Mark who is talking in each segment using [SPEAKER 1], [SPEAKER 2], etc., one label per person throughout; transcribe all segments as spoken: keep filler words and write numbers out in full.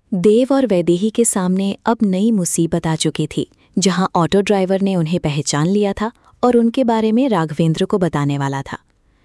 [SPEAKER 1] देव और वैदेही के सामने अब नई मुसीबत आ चुकी थी, जहां ऑटो ड्राइवर ने उन्हें पहचान लिया था और उनके बारे में राघवेंद्र को बताने वाला था।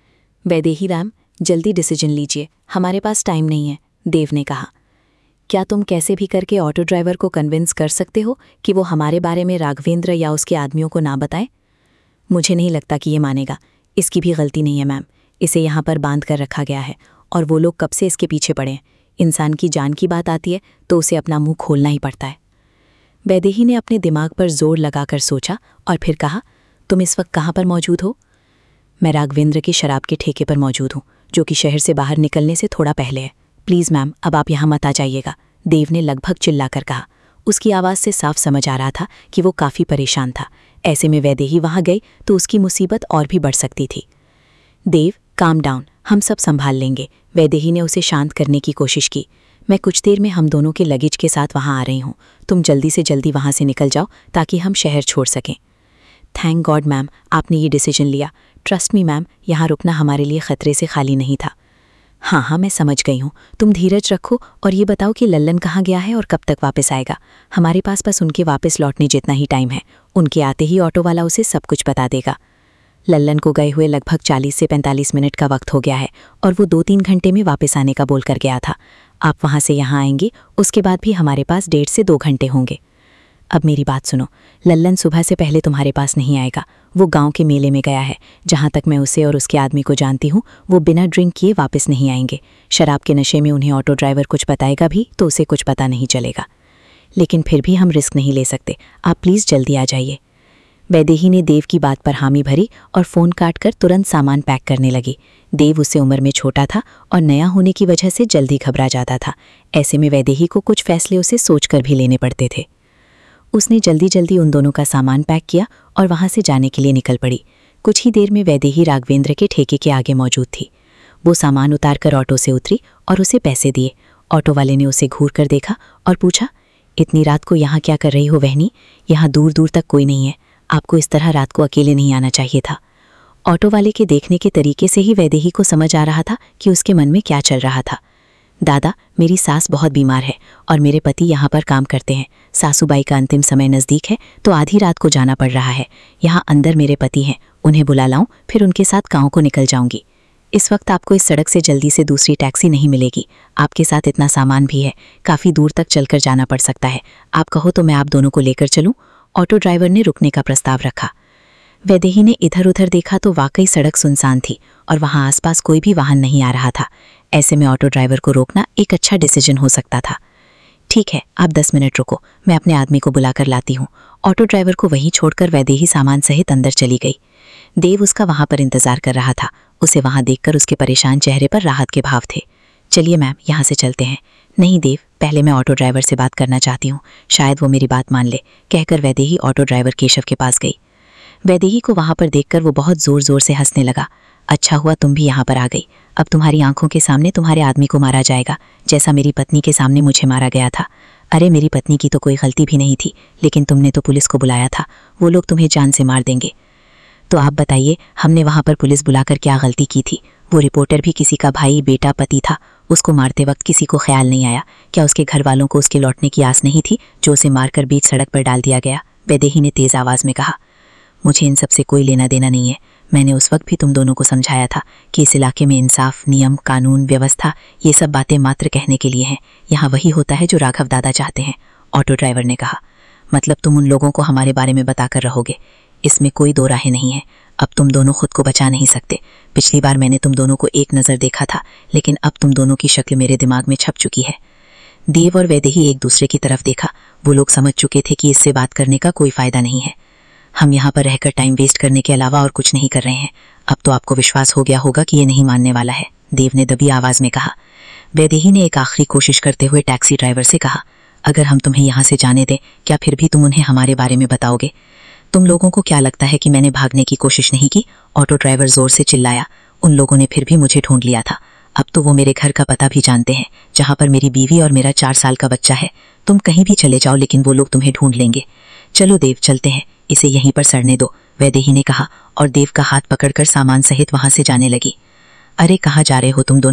[SPEAKER 1] वैदेही राम, जल्दी डिसीजन लीजिए, हमारे पास टाइम नहीं है, देव ने कहा। क्या तुम कैसे भी करके ऑटो ड्राइवर को कन्विंस कर सकते हो कि वो हमारे बारे में राघवेंद्र या उसके आदमियों को ना बताए? मुझे नहीं लगता कि ये मानेगा। इसकी भी गलती नहीं है मैम, इसे यहाँ पर बांध कर रखा गया है और वो लोग कब से इसके पीछे पड़े हैं। इंसान की जान की बात आती है तो उसे अपना मुंह खोलना ही पड़ता है। वैदेही ने अपने दिमाग पर जोर लगाकर सोचा और फिर कहा, तुम इस वक्त कहाँ पर मौजूद हो? मैं राघवेंद्र की शराब के ठेके पर मौजूद हूँ, जो कि शहर से बाहर निकलने से थोड़ा पहले है। प्लीज़ मैम, अब आप यहाँ मत आ जाइएगा, देव ने लगभग चिल्लाकर कहा। उसकी आवाज़ से साफ समझ आ रहा था कि वो काफ़ी परेशान था। ऐसे में वैदेही वहाँ गई तो उसकी मुसीबत और भी बढ़ सकती थी। देव, काम डाउन, हम सब संभाल लेंगे, वैदेही ने उसे शांत करने की कोशिश की। मैं कुछ देर में हम दोनों के लगेज के साथ वहाँ आ रही हूँ, तुम जल्दी से जल्दी वहाँ से निकल जाओ ताकि हम शहर छोड़ सकें। थैंक गॉड मैम, आपने ये डिसीजन लिया। ट्रस्ट मी मैम, यहाँ रुकना हमारे लिए ख़तरे से खाली नहीं था। हाँ हाँ, मैं समझ गई हूँ, तुम धीरज रखो और ये बताओ कि लल्लन कहाँ गया है और कब तक वापस आएगा। हमारे पास बस उनके वापस लौटने जितना ही टाइम है, उनके आते ही ऑटो वाला उसे सब कुछ बता देगा। लल्लन को गए हुए लगभग चालीस से पैंतालीस मिनट का वक्त हो गया है और वो दो तीन घंटे में वापस आने का बोल कर गया था। आप वहाँ से यहाँ आएंगी, उसके बाद भी हमारे पास डेढ़ से दो घंटे होंगे। अब मेरी बात सुनो, लल्लन सुबह से पहले तुम्हारे पास नहीं आएगा। वो गांव के मेले में गया है। जहाँ तक मैं उसे और उसके आदमी को जानती हूँ, वो बिना ड्रिंक किए वापस नहीं आएंगे। शराब के नशे में उन्हें ऑटो ड्राइवर कुछ बताएगा भी तो उसे कुछ पता नहीं चलेगा। लेकिन फिर भी हम रिस्क नहीं ले सकते, आप प्लीज़ जल्दी आ जाइए। वैदेही ने देव की बात पर हामी भरी और फ़ोन काट कर तुरंत सामान पैक करने लगी। देव उससे उम्र में छोटा था और नया होने की वजह से जल्दी घबरा जाता था। ऐसे में वैदेही को कुछ फैसले उसे सोच कर भी लेने पड़ते थे। उसने जल्दी जल्दी उन दोनों का सामान पैक किया और वहाँ से जाने के लिए निकल पड़ी। कुछ ही देर में वैदेही राघवेंद्र के ठेके के आगे मौजूद थी। वो सामान उतार कर ऑटो से उतरी और उसे पैसे दिए। ऑटो वाले ने उसे घूर कर देखा और पूछा, इतनी रात को यहाँ क्या कर रही हो बहनी? यहाँ दूर दूर तक कोई नहीं है, आपको इस तरह रात को अकेले नहीं आना चाहिए था। ऑटो वाले के देखने के तरीके से ही वैदेही को समझ आ रहा था कि उसके मन में क्या चल रहा था। दादा, मेरी सास बहुत बीमार है और मेरे पति यहाँ पर काम करते हैं। सासूबाई का अंतिम समय नज़दीक है तो आधी रात को जाना पड़ रहा है। यहाँ अंदर मेरे पति हैं, उन्हें बुला लाऊं, फिर उनके साथ गाँव को निकल जाऊंगी। इस वक्त आपको इस सड़क से जल्दी से दूसरी टैक्सी नहीं मिलेगी। आपके साथ इतना सामान भी है, काफ़ी दूर तक चलकर जाना पड़ सकता है। आप कहो तो मैं आप दोनों को लेकर चलूँ? ऑटो ड्राइवर ने रुकने का प्रस्ताव रखा। वैदेही ने इधर उधर देखा तो वाकई सड़क सुनसान थी और वहां आसपास कोई भी वाहन नहीं आ रहा था। ऐसे में ऑटो ड्राइवर को रोकना एक अच्छा डिसीजन हो सकता था। ठीक है, आप दस मिनट रुको, मैं अपने आदमी को बुलाकर लाती हूँ। ऑटो ड्राइवर को वहीं छोड़कर वैदेही सामान सहित अंदर चली गई। देव उसका वहां पर इंतजार कर रहा था। उसे वहां देखकर उसके परेशान चेहरे पर राहत के भाव थे। चलिए मैम, यहाँ से चलते हैं। नहीं देव, पहले मैं ऑटो ड्राइवर से बात करना चाहती हूँ, शायद वो मेरी बात मान ले, कहकर वैदेही ऑटो ड्राइवर केशव के पास गई। वैदेही को वहां पर देखकर वो बहुत जोर जोर से हंसने लगा। अच्छा हुआ तुम भी यहाँ पर आ गई। अब तुम्हारी आंखों के सामने तुम्हारे आदमी को मारा जाएगा, जैसा मेरी पत्नी के सामने मुझे मारा गया था। अरे मेरी पत्नी की तो कोई गलती भी नहीं थी, लेकिन तुमने तो पुलिस को बुलाया था, वो लोग तुम्हें जान से मार देंगे। तो आप बताइए, हमने वहाँ पर पुलिस बुलाकर क्या गलती की थी? वो रिपोर्टर भी किसी का भाई, बेटा, पति था। उसको मारते वक्त किसी को ख्याल नहीं आया? क्या उसके घर वालों को उसके लौटने की आस नहीं थी, जो उसे मारकर बीच सड़क पर डाल दिया गया? वैदेही ने तेज आवाज़ में कहा। मुझे इन सब से कोई लेना देना नहीं है। मैंने उस वक्त भी तुम दोनों को समझाया था कि इस इलाके में इंसाफ, नियम, कानून, व्यवस्था, ये सब बातें मात्र कहने के लिए हैं। यहाँ वही होता है जो राघव दादा चाहते हैं, ऑटो ड्राइवर ने कहा। मतलब तुम उन लोगों को हमारे बारे में बताकर रहोगे? इसमें कोई दो राहें नहीं है। अब तुम दोनों खुद को बचा नहीं सकते। पिछली बार मैंने तुम दोनों को एक नज़र देखा था, लेकिन अब तुम दोनों की शक्ल मेरे दिमाग में छप चुकी है। देव और वैदेही एक दूसरे की तरफ देखा। वो लोग समझ चुके थे कि इससे बात करने का कोई फायदा नहीं है। हम यहाँ पर रहकर टाइम वेस्ट करने के अलावा और कुछ नहीं कर रहे हैं। अब तो आपको विश्वास हो गया होगा कि ये नहीं मानने वाला है, देव ने दबी आवाज़ में कहा। वैदेही ने एक आखिरी कोशिश करते हुए टैक्सी ड्राइवर से कहा, अगर हम तुम्हें यहाँ से जाने दें, क्या फिर भी तुम उन्हें हमारे बारे में बताओगे? तुम लोगों को क्या लगता है कि मैंने भागने की कोशिश नहीं की? ऑटो ड्राइवर जोर से चिल्लाया। उन लोगों ने फिर भी मुझे ढूंढ लिया था। अब तो वो मेरे घर का पता भी जानते हैं, जहाँ पर मेरी बीवी और मेरा चार साल का बच्चा है। तुम कहीं भी चले जाओ, लेकिन वो लोग तुम्हें ढूंढ लेंगे। चलो देव, चलते हैं, इसे यहीं पर सड़ने दो, वैदेही ने कहा और देव का हाथ पकड़कर सामान सहित वहां से जाने लगी। अरे कहाँ जा रहे हो तुम दोनों?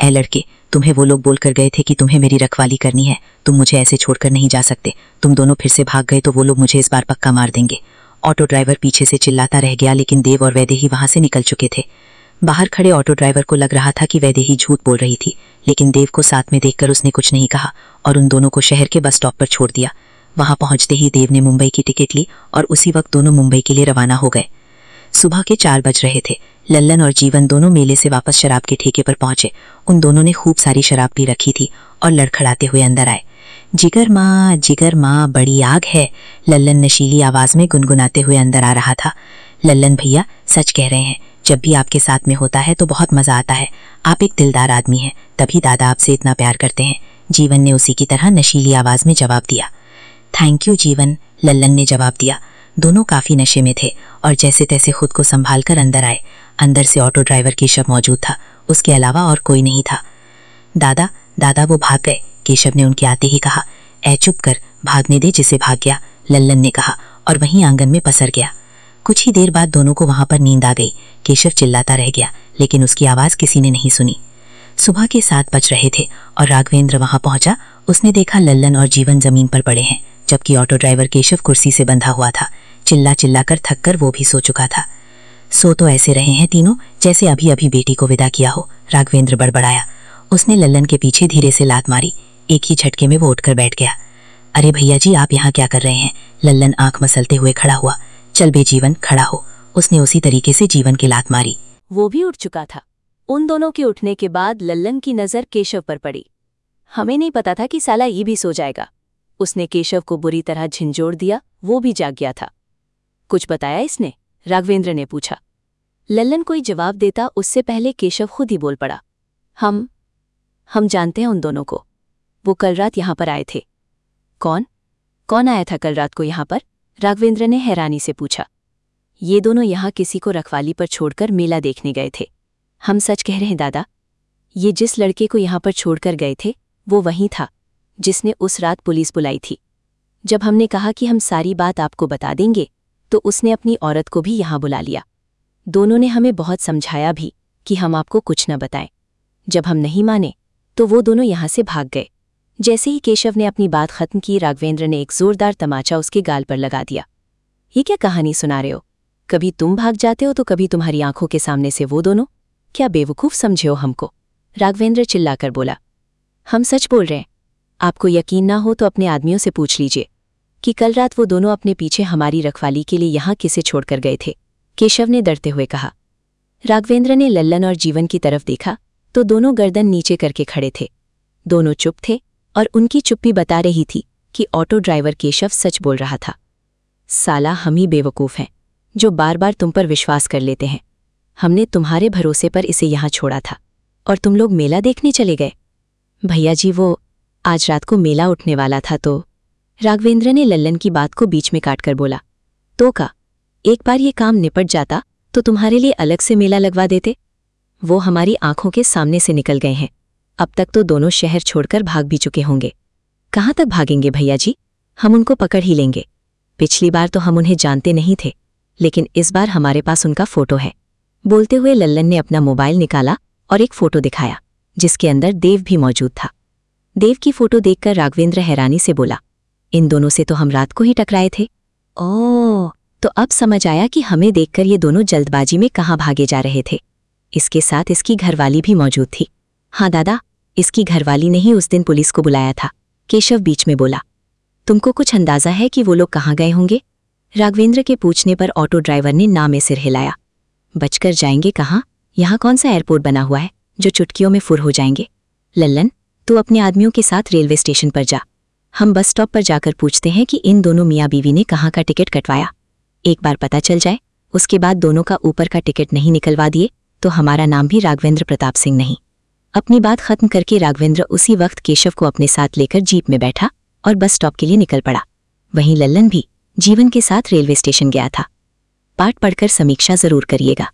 [SPEAKER 2] ए लड़के, तुम्हें वो लोग बोल कर गए थे कि तुम्हें मेरी रखवाली करनी है, तुम मुझे ऐसे छोड़कर नहीं जा सकते। तुम दोनों फिर से भाग गए तो वो लोग मुझे इस बार पक्का मार देंगे। ऑटो ड्राइवर पीछे से चिल्लाता रह गया, लेकिन देव और वैदेही वहां से निकल चुके थे। बाहर खड़े ऑटो ड्राइवर को लग रहा था कि वैदेही झूठ बोल रही थी, लेकिन देव को साथ में देखकर उसने कुछ नहीं कहा और उन दोनों को शहर के बस स्टॉप पर छोड़ दिया। वहां पहुंचते ही देव ने मुंबई की टिकट ली और उसी वक्त दोनों मुंबई के लिए रवाना हो गए। सुबह के चार बज रहे थे। लल्लन और जीवन दोनों मेले से वापस शराब के ठेके पर पहुंचे। उन दोनों ने खूब सारी शराब पी रखी थी और लड़खड़ाते हुए अंदर आए। जिगर माँ, जिगर माँ, बड़ी आग है, लल्लन नशीली आवाज में गुनगुनाते हुए अंदर आ रहा था। लल्लन भैया सच कह रहे हैं, जब भी आपके साथ में होता है तो बहुत मजा आता है। आप एक दिलदार आदमी हैं, तभी दादा आपसे इतना प्यार करते हैं। जीवन ने उसी की तरह नशीली आवाज में जवाब दिया। थैंक यू जीवन, लल्लन ने जवाब दिया। दोनों काफी नशे में थे और जैसे तैसे खुद को संभाल कर अंदर आए। अंदर से ऑटो ड्राइवर केशव मौजूद था, उसके अलावा और कोई नहीं था। दादा, दादा वो भाग गए, केशव ने उनके आते ही कहा। ऐ चुप कर, भागने दे जिसे भाग गया, लल्लन ने कहा और वहीं आंगन में पसर गया। कुछ ही देर बाद दोनों को वहां पर नींद आ गई। केशव चिल्लाता रह गया, लेकिन उसकी आवाज किसी ने नहीं सुनी। सुबह के सात बज रहे थे और राघवेंद्र वहां पहुंचा। उसने देखा लल्लन और जीवन जमीन पर पड़े हैं, जबकि ऑटो ड्राइवर केशव कुर्सी से बंधा हुआ था। चिल्ला चिल्ला कर थक कर वो भी सो चुका था। सो तो ऐसे रहे हैं तीनों जैसे अभी अभी बेटी को विदा किया हो, राघवेंद्र बड़बड़ाया। उसने लल्लन के पीछे धीरे से लात मारी। एक ही झटके में वो उठकर बैठ गया। अरे भैया जी, आप यहाँ क्या कर रहे हैं? लल्लन आंख मसलते हुए खड़ा हुआ। चल बे जीवन, खड़ा हो। उसने उसी तरीके से जीवन की लात मारी।
[SPEAKER 1] वो भी उठ चुका था। उन दोनों के उठने के बाद लल्लन की नजर केशव पर पड़ी। हमें नहीं पता था कि साला ये भी सो जाएगा। उसने केशव को बुरी तरह झिंझोड़ दिया, वो भी जाग गया था। कुछ बताया इसने? राघवेंद्र ने पूछा। लल्लन कोई जवाब देता उससे पहले केशव खुद ही बोल पड़ा। हम हम जानते हैं उन दोनों को। वो कल रात यहां पर आए थे। कौन कौन आया था कल रात को यहां पर? राघवेंद्र ने हैरानी से पूछा। ये दोनों यहां किसी को रखवाली पर छोड़कर मेला देखने गए थे। हम सच कह रहे हैं दादा, ये जिस लड़के को यहां पर छोड़कर गए थे वो वही था जिसने उस रात पुलिस बुलाई थी। जब हमने कहा कि हम सारी बात आपको बता देंगे तो उसने अपनी औरत को भी यहां बुला लिया। दोनों ने हमें बहुत समझाया भी कि हम आपको कुछ न बताएं। जब हम नहीं माने तो वो दोनों यहां से भाग गए। जैसे ही केशव ने अपनी बात खत्म की, राघवेंद्र ने एक जोरदार तमाचा उसके गाल पर लगा दिया। ये क्या कहानी सुना रहे हो? कभी तुम भाग जाते हो तो कभी तुम्हारी आंखों के सामने से वो दोनों। क्या बेवकूफ समझे हो हमको? राघवेंद्र चिल्लाकर बोला। हम सच बोल रहे हैं। आपको यकीन ना हो तो अपने आदमियों से पूछ लीजिए कि कल रात वो दोनों अपने पीछे हमारी रखवाली के लिए यहां किसे छोड़कर गए थे, केशव ने डरते हुए कहा। राघवेंद्र ने लल्लन और जीवन की तरफ देखा तो दोनों गर्दन नीचे करके खड़े थे। दोनों चुप थे और उनकी चुप्पी बता रही थी कि ऑटो ड्राइवर केशव सच बोल रहा था। साला हम ही बेवकूफ हैं जो बार बार तुम पर विश्वास कर लेते हैं। हमने तुम्हारे भरोसे पर इसे यहां छोड़ा था और तुम लोग मेला देखने चले गए। भैया जी, वो आज रात को मेला उठने वाला था तो। राघवेंद्र ने लल्लन की बात को बीच में काटकर बोला। तो का एक बार ये काम निपट जाता तो तुम्हारे लिए अलग से मेला लगवा देते। वो हमारी आंखों के सामने से निकल गए हैं। अब तक तो दोनों शहर छोड़कर भाग भी चुके होंगे। कहाँ तक भागेंगे भैया जी? हम उनको पकड़ ही लेंगे। पिछली बार तो हम उन्हें जानते नहीं थे, लेकिन इस बार हमारे पास उनका फोटो है। बोलते हुए लल्लन ने अपना मोबाइल निकाला और एक फोटो दिखाया जिसके अंदर देव भी मौजूद था। देव की फोटो देखकर राघवेंद्र हैरानी से बोला, इन दोनों से तो हम रात को ही टकराए थे। ओह, तो अब समझ आया कि हमें देखकर ये दोनों जल्दबाजी में कहाँ भागे जा रहे थे। इसके साथ इसकी घरवाली भी मौजूद थी। हाँ दादा, इसकी घरवाली ने ही उस दिन पुलिस को बुलाया था, केशव बीच में बोला। तुमको कुछ अंदाजा है कि वो लोग कहाँ गए होंगे? राघवेंद्र के पूछने पर ऑटो ड्राइवर ने ना में सिर हिलाया। बचकर जाएंगे कहाँ? यहाँ कौन सा एयरपोर्ट बना हुआ है जो चुटकियों में फुर हो जाएंगे? लल्लन, तू अपने आदमियों के साथ रेलवे स्टेशन पर जा। हम बस स्टॉप पर जाकर पूछते हैं कि इन दोनों मियाँ बीवी ने कहाँ का टिकट कटवाया। एक बार पता चल जाए, उसके बाद दोनों का ऊपर का टिकट नहीं निकलवा दिए तो हमारा नाम भी राघवेंद्र प्रताप सिंह नहीं। अपनी बात खत्म करके राघवेंद्र उसी वक्त केशव को अपने साथ लेकर जीप में बैठा और बस स्टॉप के लिए निकल पड़ा। वहीं लल्लन भी जीवन के साथ रेलवे स्टेशन गया था। पाठ पढ़कर समीक्षा जरूर करिएगा।